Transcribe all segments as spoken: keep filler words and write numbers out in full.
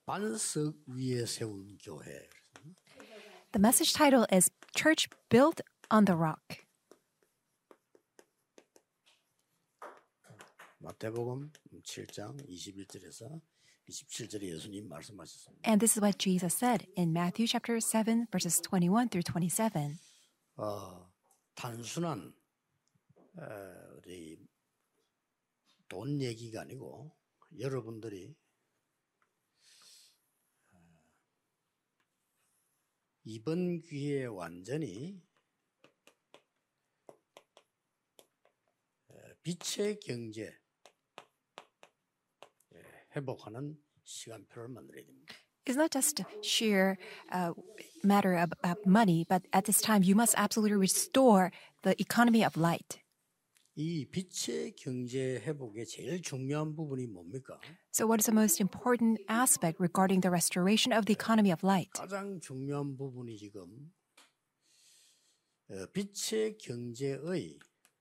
반석 위에 세운 교회. The message title is Church Built on the Rock. 마태복음 칠 장 이십일 절에서 이십칠 절에 예수님 말씀하셨습니다. And this is what Jesus said in Matthew chapter seven, verses twenty-one through twenty-seven. 어, 단순한 어, 우리 돈 얘기가 아니고 여러분들이 어, 이번 기회에 완전히 어, 빛의 경제 회복하는 시간표를 만들어야 됩니다. It's not just sheer uh, matter of, of money, but at this time you must absolutely restore the economy of light. 이 빛의 경제 회복의 제일 중요한 부분이 뭡니까? So what is the most important aspect regarding the restoration of the economy of light? 가장 중요한 부분이 지금 어, 빛의 경제의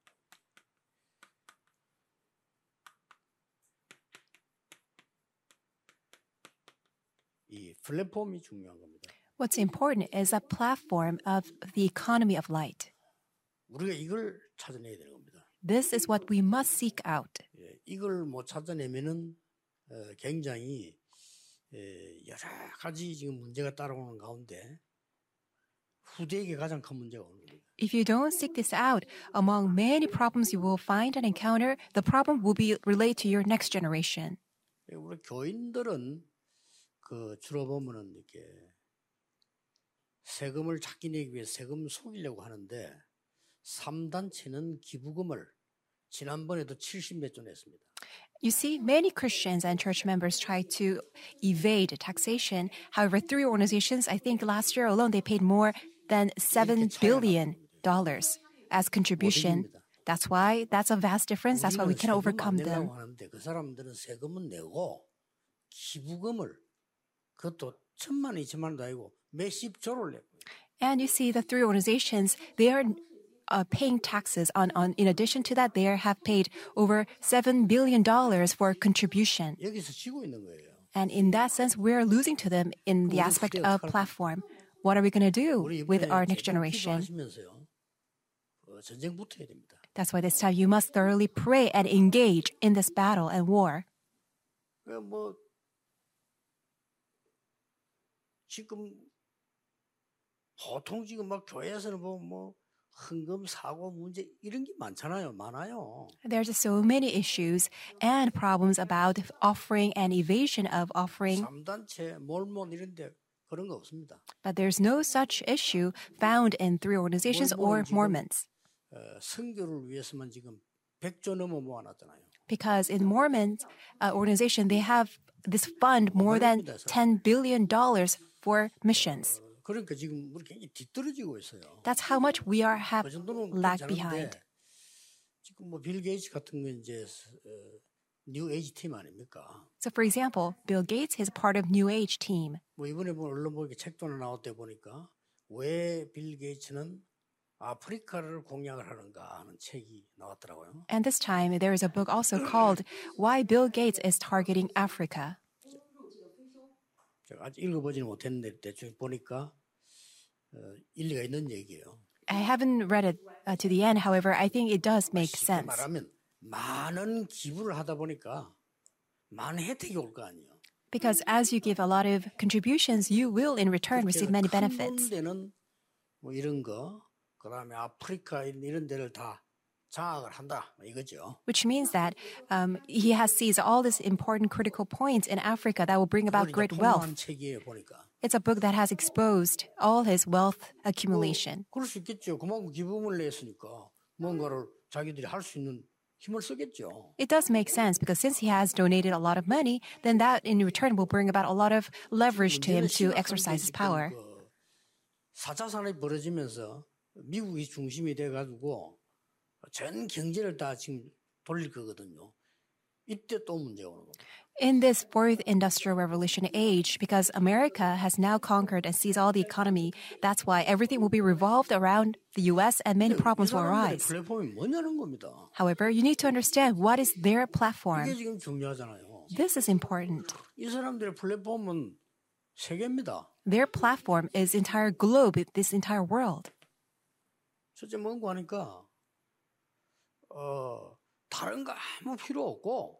이 플랫폼이 중요한 겁니다. What's important is a platform of the economy of light. 우리가 이걸 찾아내야 되는 겁니다. This is what we must seek out. 예, 이걸 못 찾아내면은 어, 굉장히 예, 여러 가지 지금 문제가 따라오는 가운데 후대에게 가장 큰 문제가 오는 겁니다. If you don't seek this out, among many problems you will find and encounter, the problem will be related to your next generation. 예, 우리 교인들은 그 주로 보면은 이렇게 세금을 찾기 내기 위해 세금 속이려고 하는데 삼 단체는 기부금을 지난번에도 칠십 몇 조 냈습니다. You see, many Christians and church members try to evade taxation. However, three organizations, I think last year alone, they paid more than seven billion dollars as contribution. That's why that's a vast difference. That's why we can overcome them. 하는데 그 사람들은 세금은 내고 기부금을 그것도 천만 원, 이천만 원도 아니고 몇십 조를 냈고요. And you see, the three organizations, they are uh, paying taxes. On, on in addition to that, they have paid over seven billion dollars for contribution. 여기서 지고 있는 거예요. And in that sense, we're losing to them in the aspect of platform. What are we going to do with our next generation? 전쟁 붙어야 됩니다. That's why this time you must thoroughly pray and engage in this battle and war. 뭐 지금 보통 지금 막 교회에서는 뭐, 뭐 헌금 사고 문제 이런 게 많잖아요. 많아요. There's so many issues and problems about offering and evasion of offering. 삼 단체, 몰몬 이런 데 그런 거 없습니다. But there's no such issue found in three organizations or Mormons. 어, 선교를 위해서만 지금 백 조 넘어 모아놨잖아요. Because in Mormon uh, organization, they have this fund more than ten billion dollars for missions. 그러니까 지금 우리 굉장히 뒤떨어지고 있어요. That's how much we are have 그 정도는 lagged 괜찮은데 behind. 지금 뭐 빌 게이츠 같은 건 이제 어, 뉴 에이지 팀 아닙니까? So for example, Bill Gates is part of New Age team. 뭐 이번에 뭐 언론 보니까 책도 하나 나왔대 보니까 왜 빌 게이츠는 아프리카를 공략을 하는가 하는 책이 나왔더라고요. And this time there is a book also called Why Bill Gates is Targeting Africa. 제가 아직 읽어보지는 못했는데 대충 보니까 어, 일리가 있는 얘기예요. I haven't read it uh, to the end. However, I think it does make 쉽게 sense. 말하면 많은 기부를 하다 보니까 많은 혜택이 올 거 아니에요. Because as you give a lot of contributions, you will in return receive many benefits. 큰 데는 뭐 이런 거, 그 다음에 아프리카 이런 데를 다 장악을 한다 이거죠. Which means that um, he has seized all these important critical points in Africa that will bring about great wealth. 책이에요 보니까. It's a book that has exposed all his wealth accumulation. 뭐, 그럴 수 있겠죠. 그만큼 기부금을 냈으니까 뭔가를 자기들이 할 수 있는 힘을 쓰겠죠. It does make sense because since he has donated a lot of money, then that in return will bring about a lot of leverage to him to exercise his power. 사 차 산업이 벌어지면서 미국이 중심이 돼가지고 전 경제를 다 지금 돌릴 거거든요. 이때 또 문제가 오는 겁니다. In this fourth industrial revolution age, because America has now conquered and seized all the economy, that's why everything will be revolved around the U S and many 이 problems will 사람들의 arise. 플랫폼이 뭐냐는 겁니다. However, you need to understand what is their 이게 platform. 지금 중요하잖아요. This is important. 이 사람들의 플랫폼은 세계입니다. Their platform is entire globe, this entire world. 첫째 뭔고 하니까 어, 다른 거 아무 필요 없고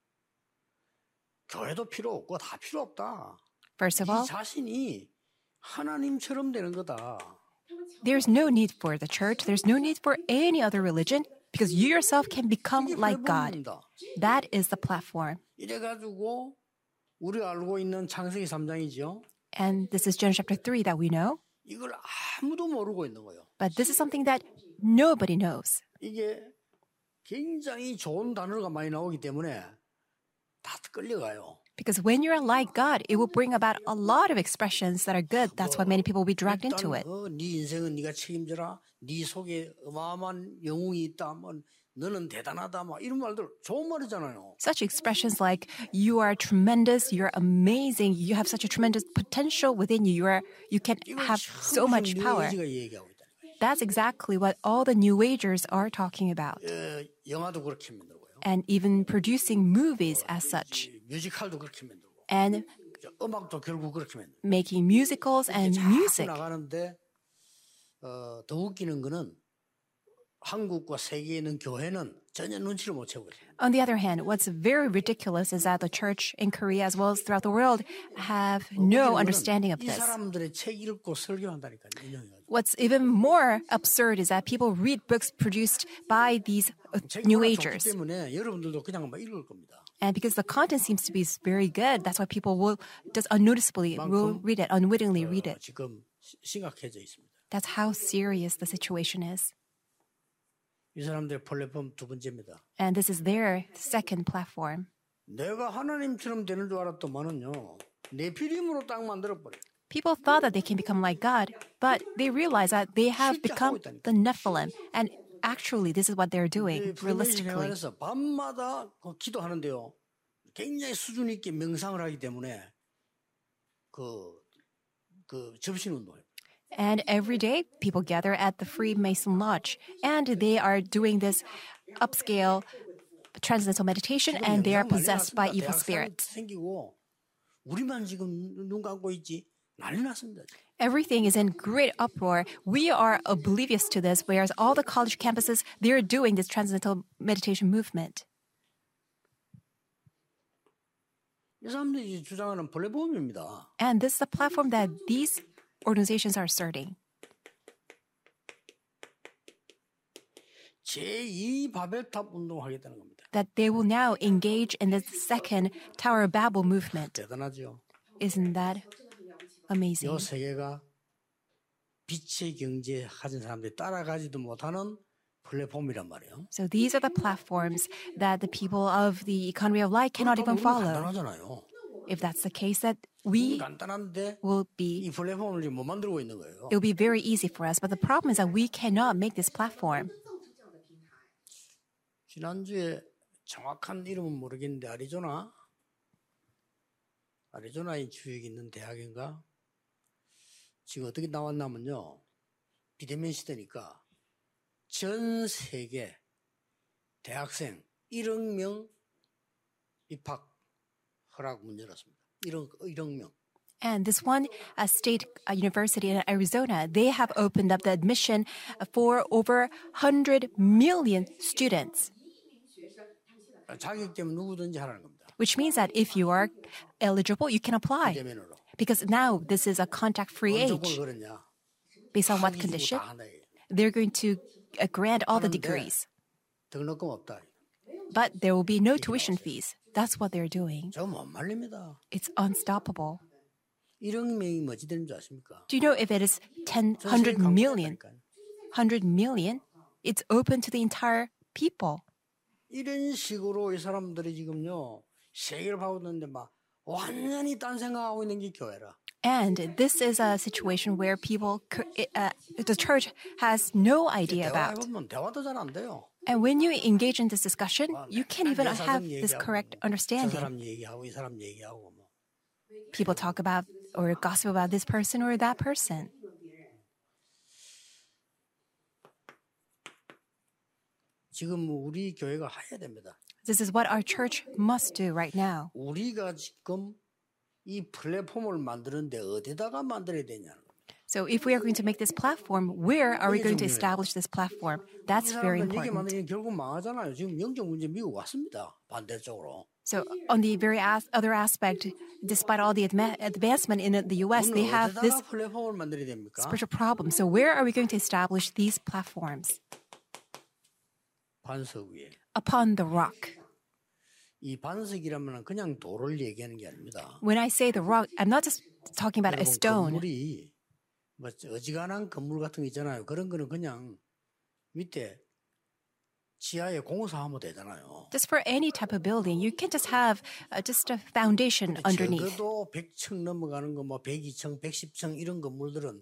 교회도 필요 없고 다 필요 없다. First of all, 이 자신이 하나님처럼 되는 거다. there's no need for the church. There's no need for any other religion because you yourself can become 이게 like God. 플랫폼입니다. That is the platform. 이래가지고 우리가 알고 있는 창세기 삼 장이죠. And this is Genesis chapter three that we know. 이걸 아무도 모르고 있는 거예요. But this is something that nobody knows. 이게 굉장히 좋은 단어가 많이 나오기 때문에 다 끌려가요. Because when you're like God, it will bring about a lot of expressions that are good. That's why many people will be dragged into it. 어, 네 인생은 네가 책임져라. 네 속에 어마어마한 영웅이 있다. 뭐, 너는 대단하다. 막 이런 말들 좋은 말이잖아요. Such expressions like you are tremendous, you're amazing, you have such a tremendous potential within you. You are you can 이걸 have so much power. 뉴에이지가 얘기하고 있다. That's exactly what all the New Agers are talking about. 어, 영화도 그렇게 만들고요. And even producing movies as such. 뮤지컬도 그렇게 만들고. And 음악도 결국 그렇게 만들고. making musicals and music. 나가는데 어, 더 웃기는 거는 한국과 세계에 있는 교회는 전혀 눈치를 못 채고 있어요. On the other hand, what's very ridiculous is that the church in Korea as well as throughout the world have no understanding of 이 this. 사람들의 책 읽고 설교한다니까요. 인용해가지고. What's even more absurd is that people read books produced by these uh, 책이 New 워낙 좋기 Agers. 때문에 여러분들도 그냥 막 읽을 겁니다. And because the content seems to be very good, that's why people will just unnoticeably will read it, unwittingly read 어, it. 지금 시- 심각해져 있습니다. That's how serious the situation is. 이 사람들의 플랫폼 두 번째입니다. And this is their second platform. 내가 하나님처럼 되는 줄 알았더만은요. 네피림으로 딱 만들어버려. People thought that they can become like God, but they realize that they have become the Nephilim. And actually, this is what they're doing, 프리메이션 realistically. 회관에서 밤마다 그 기도하는데요. 굉장히 수준 있게 명상을 하기 때문에 그, 그 접신 운동을. And every day, people gather at the Freemason Lodge, and they are doing this upscale transcendental meditation, and they are possessed by evil spirits. 생기고 우리만 지금 눈 감고 있지 난리 났습니다. Everything is in great uproar. We are oblivious to this, whereas all the college campuses, they're doing this transcendental meditation movement. 이 사람들이 주장하는 플랫폼입니다. And this is the platform that these organizations are asserting. 제이 바벨탑 운동하겠다는 겁니다. That they will now engage in the second Tower of Babel movement. 대단하죠. Isn't that amazing? 이 세계가 빛의 경제 가진 사람들이 따라가지도 못하는 플랫폼이란 말이에요. So these are the platforms that the people of the economy of light cannot even follow. 간단하잖아요. If that's the case, that we 간단한데 will be, 이 플랫폼을 지금 못 만들고 있는 거예요. it will be very easy for us. But the problem is that we cannot make this platform. 지난주에 정확한 이름은 모르겠는데 아리조나 아리조나에 주역이 있는 대학인가 지금 어떻게 나왔냐면요. 비대면 시대니까 전 세계 대학생 일억 명 입학 허락 문 열었습니다. 일억, 일억 명. And this one uh, state uh, university in Arizona, they have opened up the admission for over one hundred million students. 자격 때문에 누구든지 하라는 겁니다. Which means that if you are eligible, you can apply. 비대면으로. Because now this is a contact-free 어느 조건을 age. 걸었냐. Based on what 학위 주고 condition? 다 한다, 이게. They're going to uh, grant all the 하는데 degrees. 등록금 없다. But there will be no tuition fees. That's what they're doing. 저거 못 말립니다. It's unstoppable. 일억 명이 뭐지 되는 줄 아십니까? Do you know if it is ten, one hundred million, one hundred million, it's open to the entire people. 이런 식으로 이 사람들이 지금요 세계를 바꾸는데 막 완전히 딴 생각하고 있는 게 교회라. And this is a situation where people, uh, the church has no idea about. 대화해보면 대화도 잘 안 돼요. And when you engage in this discussion, you can't even 내 have 사정 this 얘기하고 correct 뭐, 저 understanding. 사람 얘기하고 이 사람 얘기하고 뭐. People talk about or gossip about this person or that person. 지금 우리 교회가 해야 됩니다. This is what our church must do right now. 우리가 지금 이 플랫폼을 만드는데 어디다가 만들어야 되냐는 거예요. So if we are going to make this platform, where are we going to establish this platform? That's 이 very 사람들 이게 important. 만들면 결국 망하잖아요. 지금 영적 문제 미국 왔습니다. 반대쪽으로. So on the very as- other aspect, despite all the adma- advancement in the U S, they 오늘 have this 어디다가 플랫폼을 만들어야 됩니까? spiritual problem. So where are we going to establish these platforms? 반석 위에. Upon the rock. 이 반석이라면 그냥 돌을 얘기하는 게 아닙니다. When I say the rock, I'm not just talking about a 여러분, stone. 건물이 뭐 어지간한 건물 같은 거 있잖아요. 그런 거는 그냥 밑에 지하에 공사하면 되잖아요. Just for any type of building, you can just have uh, just a foundation underneath. 적어도 백 층 넘어가는 거, 뭐 백이 층, 백십 층 이런 건물들은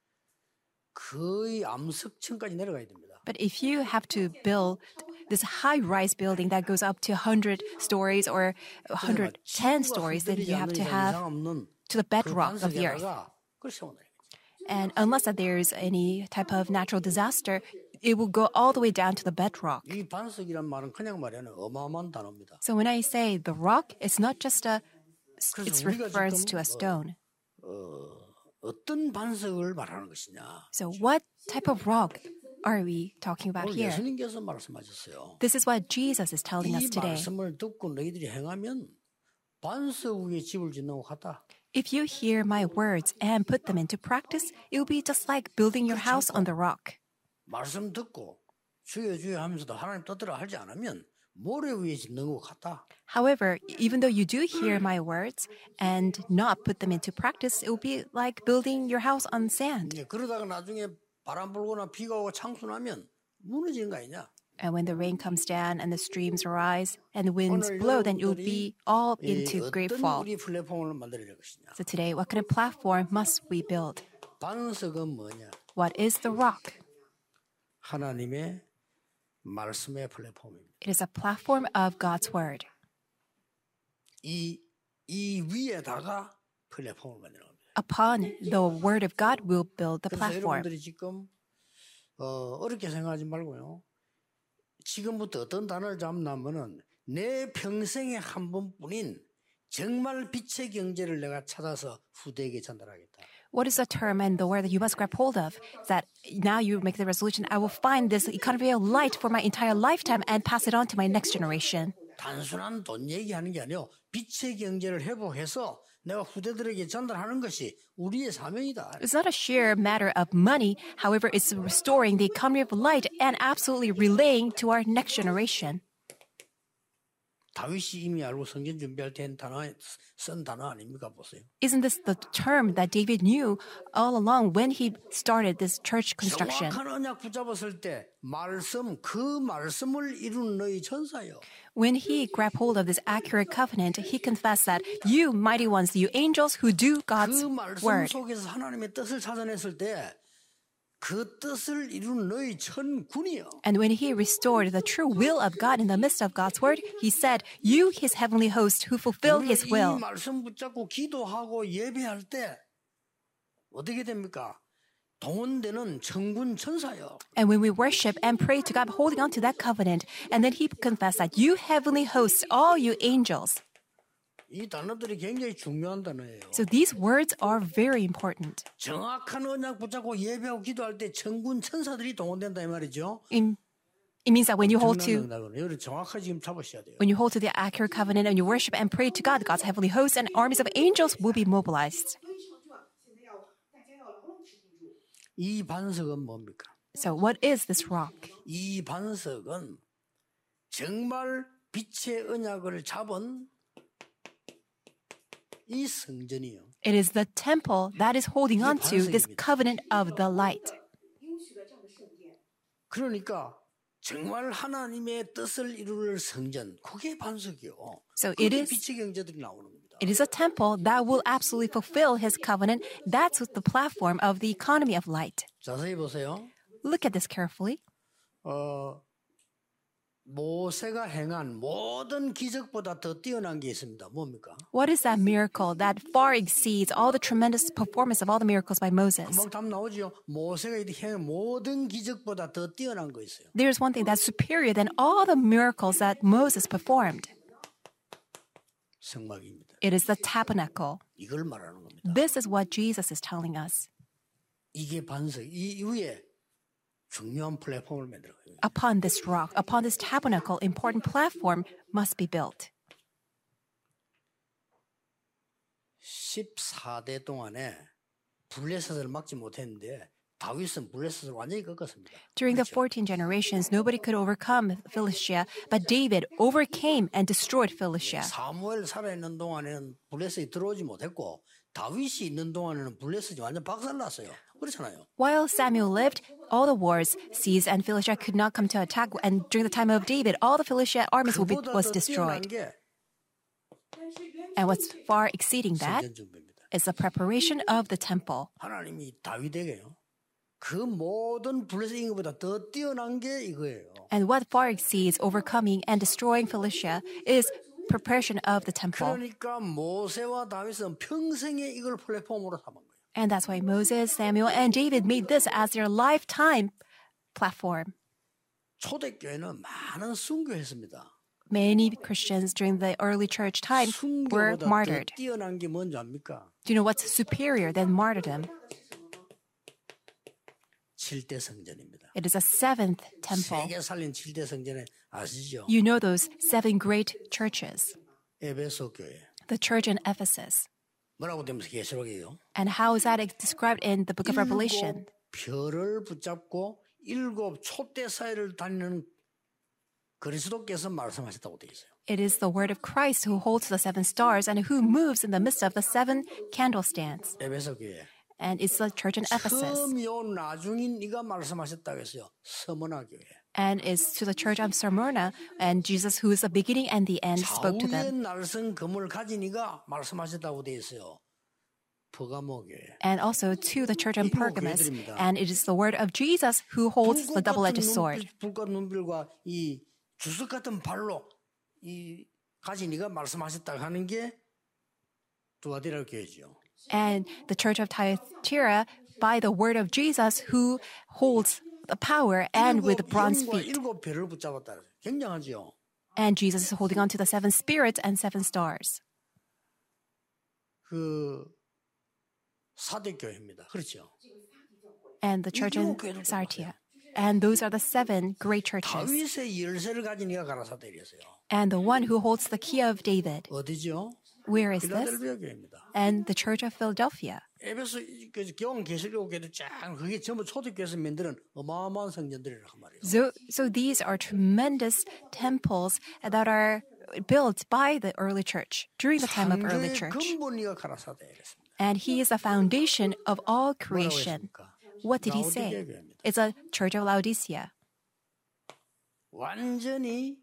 거의 암석층까지 내려가야 됩니다. But if you have to build this high-rise building that goes up to one hundred stories or one hundred ten stories, then you have to have to the bedrock of the earth. And unless that there's any type of natural disaster, it will go all the way down to the bedrock. 이 반석이란 말은 그냥 말이 아니라 어마어마한 단어입니다. So when I say the rock, it's not just a, it 그래서 우리가 refers 지금, to a stone. 어, 어떤 반석을 말하는 것이냐? So what type of rock are we talking about 오늘 here? 예수님께서 말씀하셨어요. This is what Jesus is telling us 이 today. 말씀을 듣고 너희들이 행하면 반석 위에 집을 짓는 것 같다. If you hear my words and put them into practice, it will be just like building your house on the rock. 말씀 듣고 주여 주여 하면서도 하나님 뜻대로 하지 않으면 모래 위에 짓는 것 같다. However, even though you do hear my words and not put them into practice, it will be like building your house on sand. 예, 그러다가 나중에 바람 불거나 비가 오고 창수나면 무너지는 거 아니냐? And when the rain comes down and the streams rise and the winds blow, then it will be all 이 into great 어떤 fall. 우리 플랫폼을 만들어야 될 것이냐? So today, what kind of platform must we build? 반석은 뭐냐? What is the rock? 하나님의 말씀의 플랫폼입니다. It is a platform of God's word. 이, 이 위에다가 플랫폼을 만드는 겁니다. Upon the word of God, we'll build the 그래서 platform. 여러분들이 지금 어, 어렵게 생각하지 말고요. 지금부터 어떤 단어를 잡냐면은 내 평생에 한 번뿐인 정말 빛의 경제를 내가 찾아서 후대에게 전달하겠다. What is the term and the word that you must grab hold of? That now you make the resolution, I will find this economy of light for my entire lifetime and pass it on to my next generation. 단순한 돈 얘기하는 게 아니요. 빛의 경제를 회복해서 내가 후대들에게 전달하는 것이 우리의 사명이다. It's not a sheer matter of money. However, it's restoring the economy of light and absolutely relaying to our next generation. 다윗이 이미 알고 성전 준비할 때 단어 쓴 단어 아닙니까? 보세요. Isn't this the term that David knew all along when he started this church construction? 정확한 언약 붙잡았을 때 말씀 그 말씀을 이루는 너희 천사요. When he grabbed hold of this accurate covenant, he confessed that you mighty ones, you angels who do God's 그 말씀 word. 속에서 하나님의 뜻을 찾아냈을 때 그 뜻을 이루는 너희 천군이요. And when he restored the true will of God in the midst of God's word, he said, you, his heavenly host, who fulfill his 이 will. 말씀 붙잡고 기도하고 예배할 때 어떻게 됩니까? 동원되는 천군 천사요. And when we worship and pray to God, holding on to that covenant, and then he confessed that you heavenly hosts, all you angels. 이 단어들이 굉장히 중요한 단어예요. So these words are very important. 정확한 언약 붙잡고 예배하고 기도할 때 천군 천사들이 동원된다 이 말이죠. In, it means that when you hold to 여러분 정확하게 지금 잡으셔야 돼요. when you hold to the accurate covenant and you worship and pray to God, God's heavenly hosts and armies of angels will be mobilized. 이 반석은 뭡니까? So what is this rock? 이 반석은 정말 빛의 언약을 잡은 이 성전이요. It is the temple that is holding on to this covenant of the light. 그러니까 정말 하나님의 뜻을 이룰 성전, 그게 반석이요. So it 그게 is- 빛의 경제들이 나오는 겁니다. It is a temple that will absolutely fulfill his covenant. That's the platform of the economy of light. 자세히 보세요. Look at this carefully. 어, 모세가 행한 모든 기적보다 더 뛰어난 게 있습니다. 뭡니까? What is that miracle that far exceeds all the tremendous performance of all the miracles by Moses? 금방 답 나오죠. 모세가 이렇게 행한 모든 기적보다 더 뛰어난 거 있어요. There's one thing that's superior than all the miracles that Moses performed. 성막입니다. It is the tabernacle. 이걸 말하는 겁니다. This is what Jesus is telling us. 이게 반석, 이 위에 중요한 플랫폼을 만들어요. Upon this rock, upon this tabernacle, important platform must be built. 십사 대 동안에 블레셋을 막지 못했는데 다윗은 블레셋을 완전히 꺾었습니다. During the 그렇죠? fourteen generations, nobody could overcome Philistia, but David overcame and destroyed Philistia. 사무엘 살아있는 동안에는 블레셋이 들어오지 못했고 다윗이 있는 동안에는 블레셋이 완전 박살났어요. 그렇잖아요. While Samuel lived, all the wars ceased and Philistia could not come to attack. And during the time of David, all the Philistia armies will be, 그보다 was 더 뛰어난 destroyed. 게 And what's far exceeding that 성전 준비입니다. is the preparation of the temple. 하나님이 다윗에게요. 그 모든 블레셋 인구보다 더 뛰어난 게 이거예요. And what far exceeds overcoming and destroying Philistia is preparation of the temple. 그러니까 모세와 다윗은 평생에 이걸 플랫폼으로 삼은 거예요. And that's why Moses, Samuel, and David made this as their lifetime platform. 초대교회는 많은 순교했습니다. Many Christians during the early church time were 순교보다 더 martyred. 뛰어난 게 뭔지 압니까? Do you know what's superior than martyrdom? 칠 대 성전입니다. It is a seventh temple. 세계 살린 칠 대 성전에 아시죠? You know those seven great churches. 에베소 교회. The church in Ephesus. 뭐라고 되면서 계시록이에요? And how is that described in the book of Revelation? 일곱 별을 붙잡고 일곱 촛대 사이를 다니는 그리스도께서 말씀하셨다고 되어 있어요. It is the word of Christ who holds the seven stars and who moves in the midst of the seven candlestands. 에베소 교회. And it's the church in Ephesus. 처음이요 나중인 이가 말씀하셨다고 했어요. 서머나 교회. And it's to the church of Smyrna, and Jesus, who is the beginning and the end, spoke to 좌우의 them. 날선 금을 가진 이가 말씀하셨다고 되어 있어요. 퍼가모 교회. And also to the church in 일곱 Pergamos. 교회들입니다. And it is the word of Jesus who holds the double-edged sword. 불과 눈빛과 이 주석 같은 발로 이 가진 이가 말씀하셨다고 하는 게 두아디라 교회죠. And the church of Thyatira, by the word of Jesus, who holds the power and with the bronze 일곱 영과 feet. 일곱 별을 붙잡았다. 굉장하죠. And Jesus is holding on to the seven spirits and seven stars. 그 사대 교회입니다. 그렇죠. And the church in Sartia. And those are the seven great churches. 다윗의 열쇠를 가진 이가 가라사대였어요. And the one who holds the key of David. 어디죠? Where is this? 필라델피아 교회입니다. And the church of Philadelphia. 에베소 그 교원 계시록 교회도 쫙 그게 전부 초대교회에서 만드는 어마어마한 성전들이란 말이에요. So, so these are tremendous temples that are built by the early church during the time of early 창조의 church. 근본이가 가라사대였습니다. And he is the foundation of all 뭐라고 creation. 했습니까? What did he 라오디게아 say? 교회입니다. It's a church of Laodicea. 완전히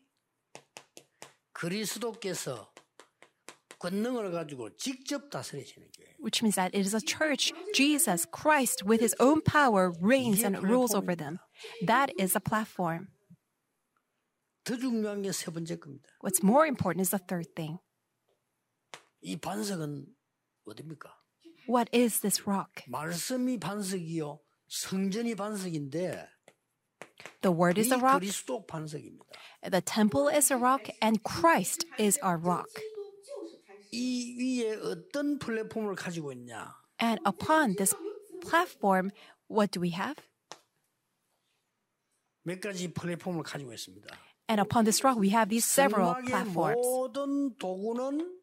그리스도께서 권능을 가지고 직접 다스리시는 교회. Which means that it is a church, Jesus Christ, with his own power, reigns and rules over them. That is a platform. 더 중요한 게 세 번째 겁니다. What's more important is the third thing. 이 반석은 어디입니까? What is this rock? 말씀이 반석이요, 성전이 반석인데 The word 이 is the rock, 그리스도 반석입니다. the temple is a rock, and Christ is our rock. 이 위에 어떤 플랫폼을 가지고 있냐? And upon this platform, what do we have? 몇 가지 플랫폼을 가지고 있습니다. And upon this rock, we have these several 성막의 platforms. 모든 도구는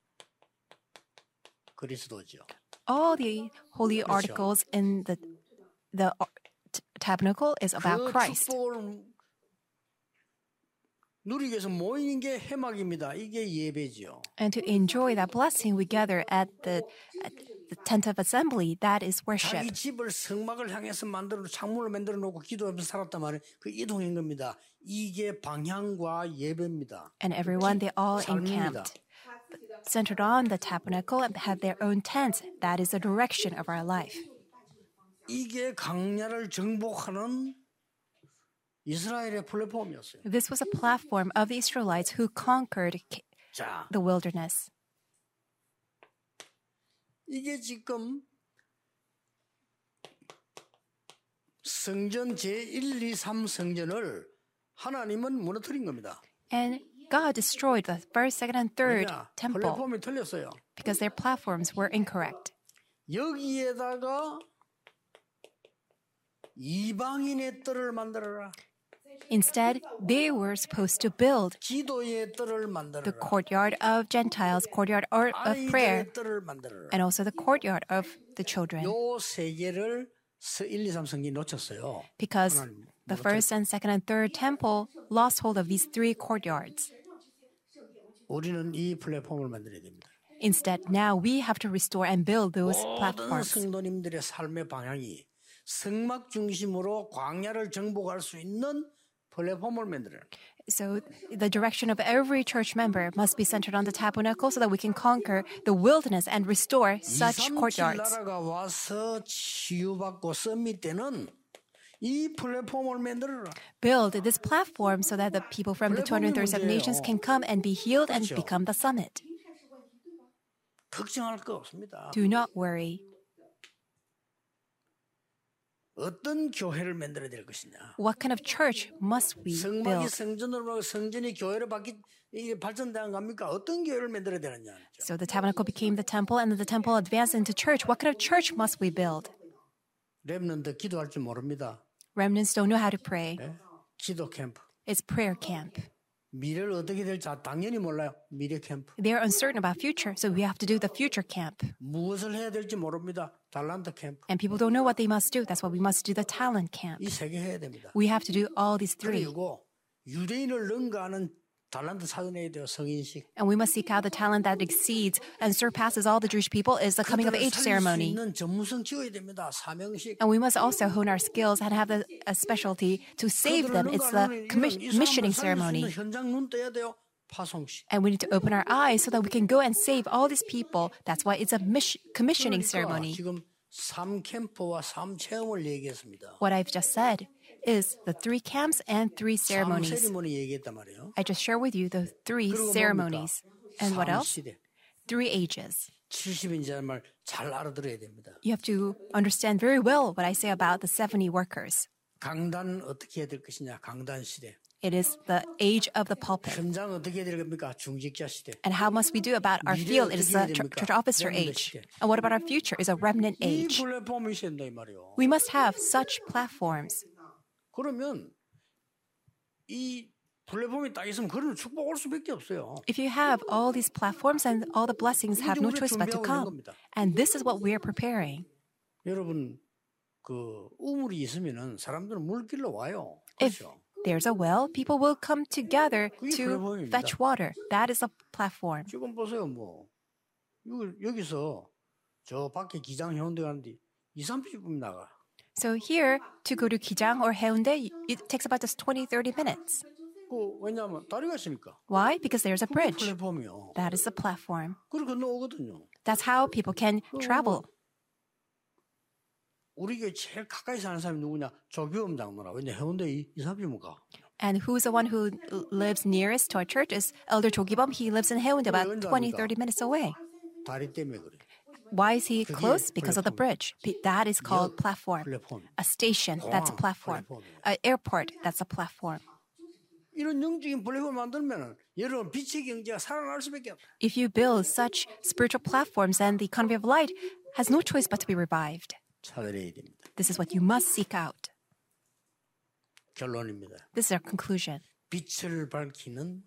그리스도죠. All the holy articles in the the t- tabernacle is about 그 Christ. 축복을 누리기 위해서 모이는 게 해막입니다. 이게 예배지요. And to enjoy that blessing, we gather at the, at the tent of assembly. That is 자기 worship. 집을 성막을 향해서 만들어 창문을 만들어 놓고 기도하면서 살았단 말이에요. 그 이동인 겁니다. 이게 방향과 예배입니다. And everyone, they all 삶입니다. encamped, centered on the tabernacle and had their own tents. That is the direction of our life. 이게 강야를 정복하는 이스라엘의 플랫폼이었어요. This was a platform of the Israelites who conquered 자, the wilderness. 이게 지금 성전 제일, 이, 삼 성전을 하나님은 무너뜨린 겁니다. And God destroyed the first, second, and third 왜냐? temple 플랫폼이 틀렸어요. because their platforms were incorrect. 여기에다가 이방인의 뜰을 만들어라. Instead, they were supposed to build 기도의 뜰을 the 만들어라. courtyard of Gentiles, courtyard or- of prayer, 아이들의 뜰을 만들어라. and also the courtyard of the children. 요 세 개를 일, 이, 삼 성경이 놓쳤어요. Because 하나님 the first and second and third temple lost hold of these three courtyards. 우리는 이 플랫폼을 만들어야 됩니다. Instead, now we have to restore and build those 모든 platforms. 성도님들의 삶의 방향이 성막 중심으로 광야를 정복할 수 있는 플랫폼을 만들어라. So the direction of every church member must be centered on the tabernacle so that we can conquer the wilderness and restore such 이삼칠 courtyards. 나라가 와서 치유받고 서밋 때는 이 플랫폼을 만들어라. Build this platform so that the people from the two hundred thirty-seven nations can come and be healed and 그렇죠. become the summit. 걱정할 거 없습니다. Do not worry. 어떤 교회를 만들어야 될 것이냐. What kind of church must we 성막이 build? 성전으로 가고 성전이 교회로 바뀌 이게 발전되는 겁니까? 어떤 교회를 만들어야 되느냐. So the tabernacle became the temple and then the temple advanced into church. What kind of church must we build? 렘넌트 기도할 줄 모릅니다. Remnants don't know how to pray. 네? 기도 캠프. It's prayer camp. 미래를 어떻게 될지 당연히 몰라요. 미래 캠프. They're uncertain about future, so we have to do the future camp. 무엇을 해야 될지 모릅니다. 달란트 캠프. And people don't know what they must do. That's why we must do the talent camp. 이 세 개 해야 됩니다. We have to do all these three. 그리고 유대인을 능가하는 달란트 찾아내야 돼요. 성인식. And we must seek out the talent that exceeds and surpasses all the Jewish people is the coming of 그들을 age 살릴 수 ceremony. 있는 전문성 키워야 됩니다. 사명식. And we must also hone our skills and have a, a specialty to save them. It's the commis- commissioning ceremony. 현장 눈 떠야 돼요. 파송식. And we need to open our eyes so that we can go and save all these people. That's why it's a mis- commissioning 그러니까 ceremony. 지금 삼 캠프와 삼 체험을 얘기했습니다. What I've just said is the three camps and three 삼 ceremonies. 세리머니 얘기했단 말이에요. I just share with you the three 그리고 ceremonies. 뭡니까? And what 삼 else? 시대. Three ages. 칠십 인자는 말 잘 알아들어야 됩니다. You have to understand very well what I say about the seventy workers. 강단 어떻게 해야 될 것이냐. 강단 시대. It is the age of the pulpit. 현장 어떻게 해야 될 겁니까? 중직자 시대. And how must we do about our 미래 field? It is the 어떻게 해야 church 됩니까? church officer remnant age. 시대. And what about our future? Is a remnant 이 age. 플랫폼이 있어야 이 말이요. We must have such platforms. 그러면 이 플랫폼이 딱 있으면 그런 축복 올 수밖에 없어요. If you have all these platforms and all the blessings have no choice but to come. And this is what we are preparing. 여러분 그 우물이 있으면은 사람들은 물길로 와요. If 그렇죠? there's a well, people will come together 그게 to 플랫폼입니다. fetch water. That is a platform. 지금 보세요, 뭐 여기, 여기서 저 밖에 기장 해운대 가는데 이, 삼십 분 나가. So here, to go to Kijang or Haeundae, it takes about just twenty, thirty minutes. 그 왜냐하면 다리가 있으니까. Why? Because there's a 그게 bridge. 플랫폼이요. That is a platform. 그리고 건너오거든요. That's how people can travel. 우리 교회 제일 가까이 사는 사람이 누구냐? 조규엄 장로라. 왜냐 해운대 이, 이, 삼십 분 가. And who's the one who l- lives nearest to our church is Elder Jo Gi-bum. He lives in Haeundae, about twenty, thirty minutes away. 다리 때문에 그래. Why is he 그게 close? Because of the 플랫폼. bridge. Be- That is called 역, platform. 플랫폼. A station, that's a 공항, platform. 플랫폼이에요. An airport, that's a platform. 이런 영적인 플랫폼을 만들면 여러분 빛의 경제가 살아날 수밖에 없다. If you build such spiritual platforms, then the economy of light has no choice but to be revived. 찾아내야 됩니다. This is what you must seek out. 결론입니다. This is our conclusion. 빛을 밝히는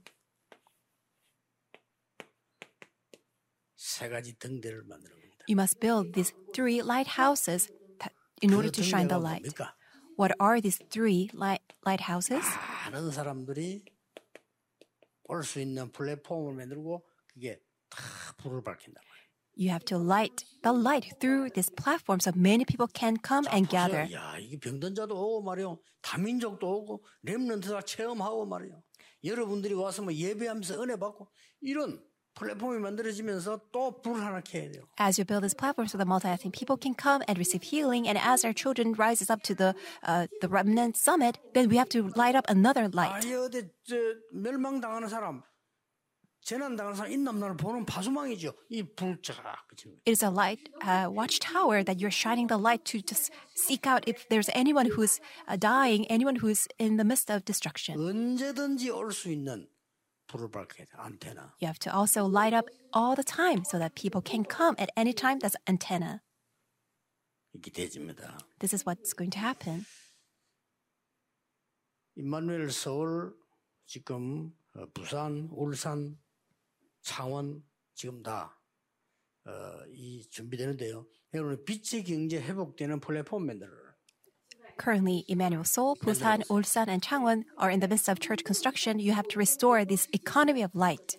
세 가지 등대를 만드는 겁니다. You must build these three lighthouses that- in order to shine the 등대가 light. 뭡니까? What are these three light lighthouses? 많은 사람들이 올 수 있는 플랫폼을 만들고 그게 다 불을 밝힌다. You have to light the light through this platform so many people can come and gather. 야, 이게 병든자도 오고 말이요. 다민족도 오고 렘넌트가 체험하고 말이요. 여러분들이 와서 뭐 예배하면서 은혜 받고 이런 플랫폼이 만들어지면서 또 불을 하나 켜야 돼요. As you build this platform so that multi-ethnic people can come and receive healing, and as our children rises up to the uh, the remnant summit, then we have to light up another light. 아예 어디 저 멸망당하는 사람, 재난당하는 사람 있남나를 보는 파수망이죠. 이 불자가 그치는 거예요. It is a light uh, watchtower that you're shining the light to just seek out if there's anyone who's uh, dying, anyone who's in the midst of destruction. 언제든지 올 수 있는 불을 밝혀야 돼. 안테나. You have to also light up all the time so that people can come at any time. That's antenna. 이렇게 되집니다. This is what's going to happen. 임마누엘 서울 지금 어, 부산, 울산, 창원 지금 다 어, 이 준비되는데요. 여러분 빛의 경제 회복되는 플랫폼 만들어요. Currently, Emmanuel Seoul, Busan, Ulsan, and Changwon are in the midst of church construction. You have to restore this economy of light.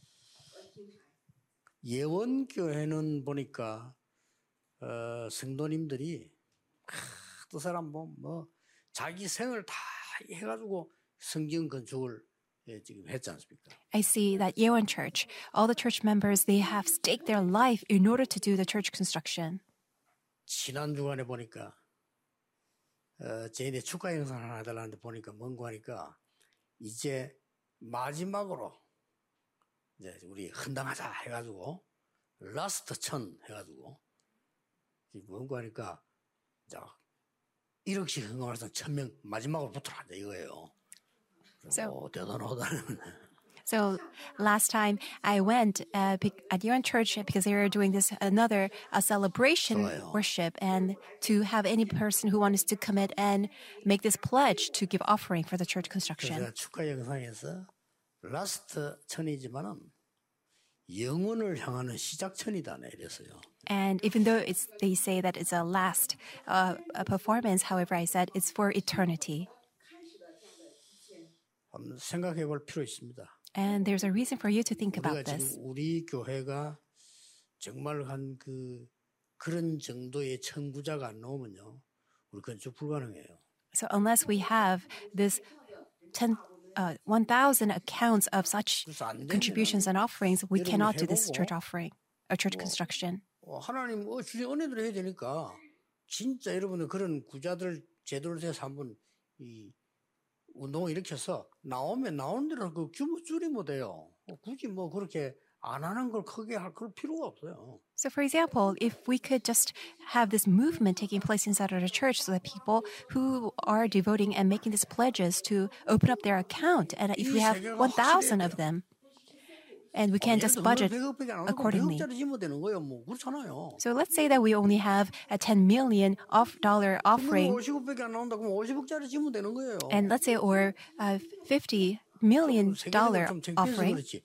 예원교회는 보니까 어, 성도님들이 그 사람 뭐, 뭐 자기 생을 다 해가지고 성경 건축을 예, 지금 했지 않습니까? I see that Yeowon Church, all the church members, they have staked their life in order to do the church construction. 지난 주간에 보니까 어, 저희들 축하 영상 하나 해달라는데 보니까 뭔가 하니까 이제 마지막으로 이제 우리 헌당하자 해가지고 라스트 천 해가지고 뭔가 하니까 자 일억씩 헌금해서 천 명 마지막으로 붙어라 이거예요. So- 오, 대단하다는. So last time I went uh, bec- at Yeowon Church because they were doing this another uh, celebration 좋아요. worship, and to have any person who wants to commit and make this pledge to give offering for the church 그래서 construction. 제가 축하 영상에서 라스트 천이지만은 영혼을 향하는 시작천이다 이랬어요. And even though it's they say that it's a last uh, a performance, however, I said it's for eternity. 한번 생각해 볼 필요 있습니다. And there's a reason for you to think 우리가 about this. 지금 우리 교회가 정말 한 그 그런 정도의 청구자가 안 나오면요, 우리 건축 불가능해요. So unless we have this ten, uh, one thousand accounts of such 그래서 안 contributions and offerings, we 여러분이 cannot do this 해보고 church offering or church construction. 어, 하나님 어, 주의 은혜대로 해야 되니까 진짜 여러분들 그런 구자들 제대로 돼서 한번 이 운동을 일으켜서 나오면 나오는 대로 그 규모 줄이면 돼요. 어, 굳이 뭐 그렇게 안 하는 걸 크게 할 그럴 필요가 없어요. So, for example, if we could just have this movement taking place inside of the church so that people who are devoting and making these pledges to open up their account, and if we have one thousand of them, and we can just budget accordingly. 백억짜리 지면 되는 거예요. 뭐 그렇잖아요. So let's say that we only have a ten million off dollar offering, 오십억밖에 안 나온다 그러면 오십억짜리 지면 되는 거예요. and let's say or a fifty million dollar 좀 창피해서 offering, 그렇지.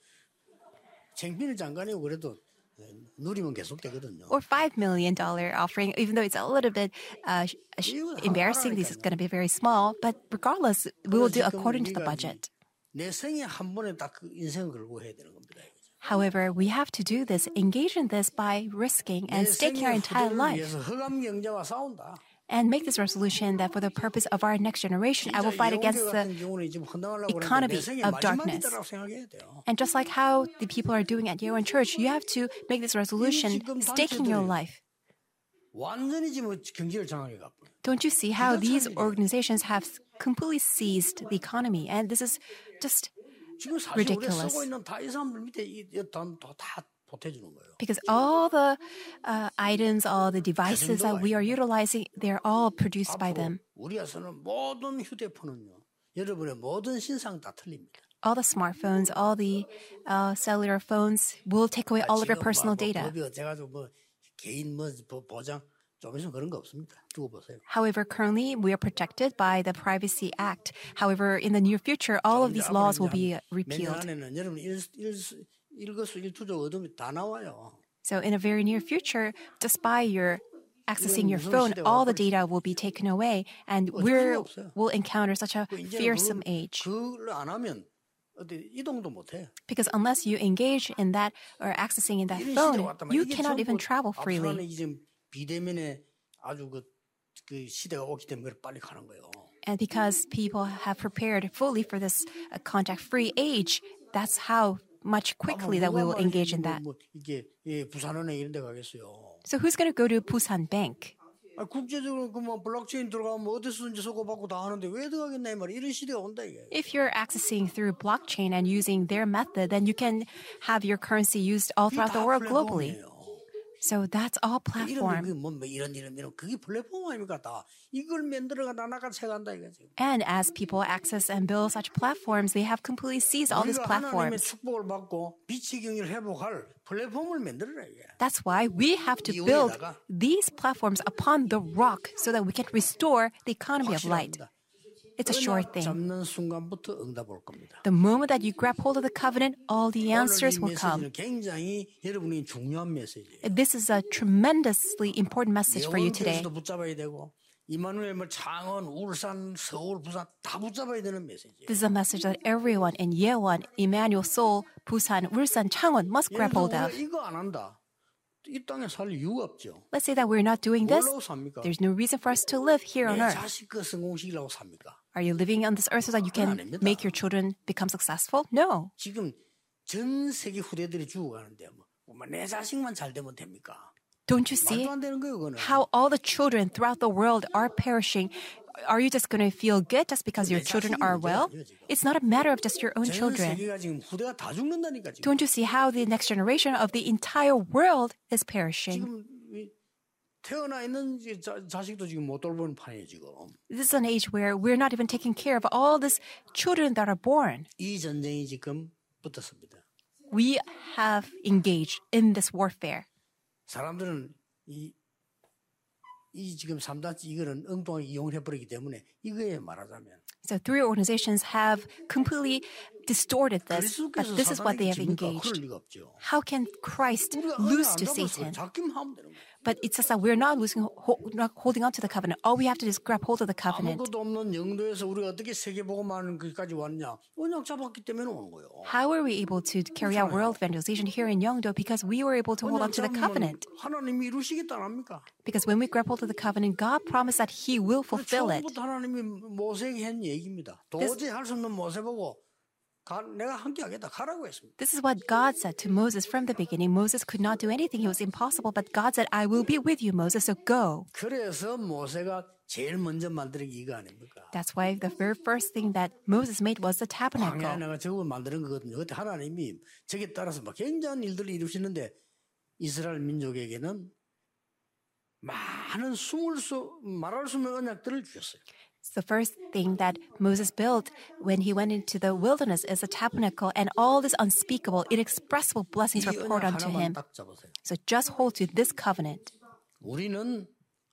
창피는 장관이고 그래도 누리면 계속 되거든요. or five million dollar offering, even though it's a little bit uh, sh- sh- embarrassing, this is going to be very small, but regardless, we will do according to the budget. 내 생에 한 번에 딱 그 인생을 걸고 해야 되는 겁니다. However, we have to do this, engage in this by risking and staking our entire life, 위해서 흑암 경제와 싸운다. and make this resolution that for the purpose of our next generation, I will fight against the economy of darkness. And just like how the people are doing at Yeowon Church, you have to make this resolution staking your life. 완전히 지금 경제를 장악해 갖고. Don't you see how these organizations have completely seized the economy? And this is just 지금 사실 우리 ridiculous. 쓰고 있는 다 이 사람들 밑에 이돈다 보태주는 거예요. Because all the uh, items, all the devices that we are utilizing, they're all produced by them. 우리에서는 모든 휴대폰은요, 여러분의 모든 신상 다 틀립니다. All the smartphones, all the uh, cellular phones will take away all of your personal data. 법이 어째가지고 뭐 개인 뭐 보장 좀 있으면 그런 거 없습니다. 두고 보세요. However, currently we are protected by the Privacy Act. However, in the near future, all of these laws will be 몇년 repealed. 안에는 여러분 일, 일, 일거수일투족 얻으면 다 나와요. So in a very near future, just by your accessing your phone, all the data will be taken away, and we will encounter such a fearsome age. 그걸 안 하면 어디 이동도 못 해. Because unless you engage in that or accessing in that phone, you cannot even travel freely. 이제 비대면에 아주 그, 그 시대가 오기 때문에 빨리 가는 거예요. And because people have prepared fully for this uh, contact-free age, that's how much quickly that we will engage in that. 뭐, 이게 예, 부산은행 이런 데 가겠어요. So who's going to go to Busan Bank? 아, 국제적으로 그뭐 블록체인 들어가면 어디서든지 소고받고 다 하는데 왜 들어가겠나 이 말이야. 이런 시대가 온다 이게. If you're accessing through blockchain and using their method, then you can have your currency used all throughout the world globally. So that's all platform. 이런 뭐, 뭐 이런 이런 이런 그게 플랫폼 아닙니까 다. 이걸 만들어가 나나가 채간다 이거지. And as people access and build such platforms, they have completely seized all these 우리가 하나님의 platforms. 축복을 받고 빛의 경기를 회복할 플랫폼을 만들어라 이게. That's why we have to 이 build 위에다가 these platforms upon the rock so that we can restore the economy of light. 확실합니다. It's a sure 은약 thing. 잡는 순간부터 응답 올 겁니다. The moment that you grab hold of the covenant, all the answers will 오늘 이 come. 메시지는 굉장히 여러분이 중요한 메시지예요. This is a tremendously important message for you today. 예원교회에서도 붙잡아야 되고 이마누엘 뭐 창원, 울산, 서울, 부산 다 붙잡아야 되는 메시지예요. This is a message that everyone in Yeowon, Emmanuel, Seoul, Busan, Ulsan, Changwon must 예를 grab 들어 hold 우리가 of. 이거 안 한다. 이 땅에 살 이유가 없죠. Let's say that we're not doing this. 뭘로 삽니까? There's no reason for us to live here on 내 earth. 자식 그 성공시키려고 삽니까? Are you living on this earth so that you can make your children become successful? No. 지금 전 세계 후대들이 죽어가는데 뭐 내 자식만 잘 되면 됩니까? Don't you see 말도 안 되는 거예요, 그거는. how all the children throughout the world are perishing? Are you just going to feel good just because your children are well? It's not a matter of just your own 전 children. 세계가 지금 후대가 다 죽는다니까 지금. Don't you see how the next generation of the entire world is perishing? 지금 이 태어나 있는 이 자, 자식도 지금 못 돌보는 판이에요 지금. This is an age where we're not even taking care of all these children that are born. 이 전쟁이 지금 붙었습니다. We have engaged in this warfare. 사람들은 이, 이 지금 삼단지 이거는 엉뚱하게 이용해 버리기 때문에 이거에 말하자면 So three organizations have completely distorted this, but 그리스도께서 this is what they have 사단에게 집니까? engaged. 그럴 리가 없죠. How can Christ 우리가 lose 은혜 안 to 잡아서 Satan? 잡기만 하면 되는 거예요. But it's just that we're not losing, ho- not holding on to the covenant. All we have to do is grab hold of the covenant. 아무것도 없는 영도에서 우리가 어떻게 세계복음하는 것까지 왔냐? 언약 잡았기 때문에 오는 거예요. How were we able to carry out world evangelization here in Yeongdo? Because we were able to hold on to the covenant. 하나님이 이루시겠다 안 합니까? Because when we grab hold of the covenant, God promised that He will fulfill it. 처음부터 하나님이 모세에게 한 얘기입니다. 도저히 할 수 없는 모세 보고 가, 내가 함께 하겠다 가라고 했습니다. This is what God said to Moses from the beginning. Moses could not do anything. It was impossible. But God said, I will be with you, Moses, so go. 그래서 모세가 제일 먼저 만드는 게 이거 아닙니까? That's why the very first thing that Moses made was the 광야 tabernacle. 내가 저거 만드는 거거든요. 그때 하나님이 저게 따라서 막 굉장한 일들을 이루시는데 이스라엘 민족에게는 많은 숨을 수 말할 수 없는 언약들을 주셨어요. The first thing that Moses built when he went into the wilderness is a tabernacle, and all these unspeakable, inexpressible blessings 이 were poured 언약 onto 하나만 him. 딱 잡으세요. So just hold to this covenant. 우리는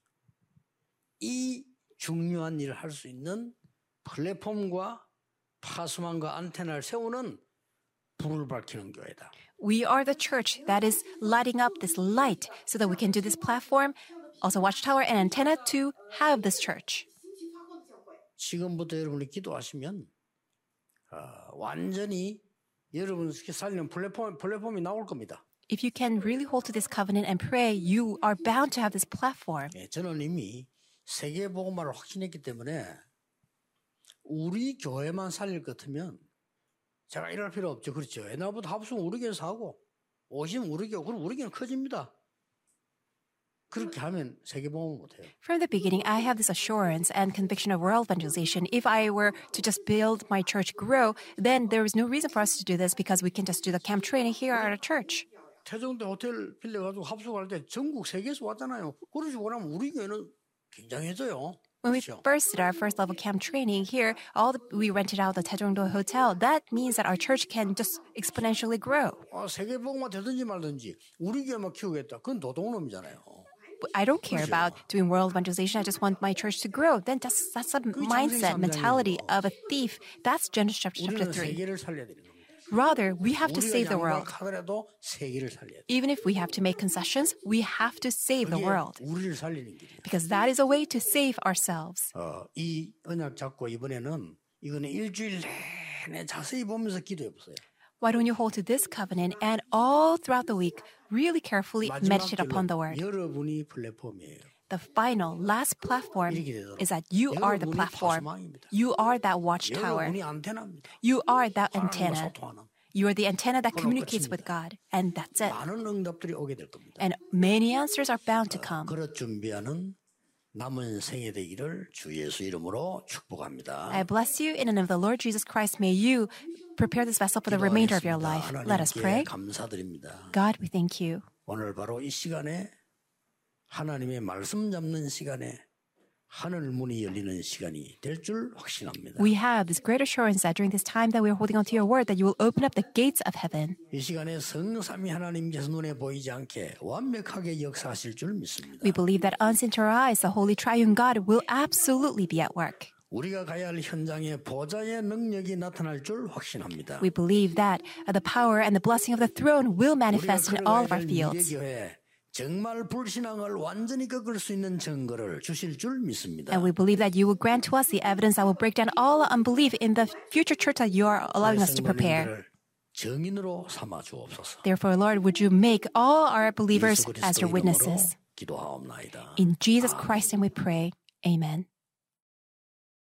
이 중요한 일을 할 수 있는 플랫폼과 파수망과 안테나를 세우는 불을 밝히는 교회다. We are the church that is lighting up this light so that we can do this platform, also watchtower and antenna to have this church. 지금부터 여러분이 기도하시면 어, 완전히 여러분 살리는 플랫폼, 플랫폼이 나올 겁니다. If you can really hold to this covenant and pray, you are bound to have this platform. 예, 저는 이미 세계복음화를 확신했기 때문에 우리 교회만 살릴 것 같으면 제가 일할 필요 없죠. 그렇죠. 옛날부터 합숙 우리 교회에서 하고 오시면 우리 교회, 그럼 우리 교회는 커집니다. 그렇게 하면 세계복음을 못해요. From the beginning, I have this assurance and conviction of world evangelization. If I were to just build my church grow, then there is no reason for us to do this because we can just do the camp training here at our church. 태종대 호텔 빌려가지고 합숙할 때 전국 세계에서 왔잖아요. 그러지 못하면 우리 교회는 굉장해져요. When we 그렇죠? first did our first level camp training here, all the, we rented out the Taejongdo Hotel. That means that our church can just exponentially grow. 아, 세계복음화 되든지 말든지 우리 교회만 키우겠다. 그건 도둑놈이잖아요. I don't care about doing world evangelization. I just want my church to grow. Then that's that's a mindset, mentality of a thief. That's Genesis chapter chapter 우리는 three. 세계를 살려야 되는 겁니다. Rather, we have to 우리가 save the world. 양보하더라도 세계를 살려야 돼. Even if we have to make concessions, we have to save the 그게 world. 우리를 살리는 길이에요. Because that is a way to save ourselves. 어, 이 언약 잡고 이번에는 이거는 일주일 내내 자세히 보면서 기도해 보세요. Why don't you hold to this covenant and all throughout the week, really carefully meditate upon the word? 여러분이 플랫폼이에요. The final, last platform is that you are the platform. You are that watchtower. 여러분이 안테나입니다. You are that 하나님과 antenna. 소통하는. You are the antenna that communicates with God, and that's it. 많은 응답들이 오게 될 겁니다. And many answers are bound to come. 그릇 준비하는 남은 생애 되기를 주 예수 이름으로 축복합니다. I bless you in the name of the Lord Jesus Christ. May you prepare this vessel for the remainder of your life. Let us pray. 감사드립니다. God, we thank you. 오늘 바로 이 시간에 하나님의 말씀 잡는 시간에 하늘 문이 열리는 시간이 될 줄 확신합니다. We have this great assurance that during this time that we are holding on to your word, that you will open up the gates of heaven. 이 시간에 성삼위 하나님께서 눈에 보이지 않게 완벽하게 역사하실 줄 믿습니다. We believe that unseen to our eyes, the Holy Triune God will absolutely be at work. 우리가 가야 할 현장에 보좌의 능력이 나타날 줄 확신합니다. We believe that the power and the blessing of the throne will manifest in all of our fields. 정말 불신앙을 완전히 꺾을 수 있는 증거를 주실 줄 믿습니다. And we believe that you will grant to us the evidence that will break down all unbelief in the future church that you are allowing us to prepare. 증인으로 삼아 주옵소서. Therefore, Lord, would you make all our believers as your witnesses? 기도하옵나이다. In Jesus Christ's name we pray. Amen.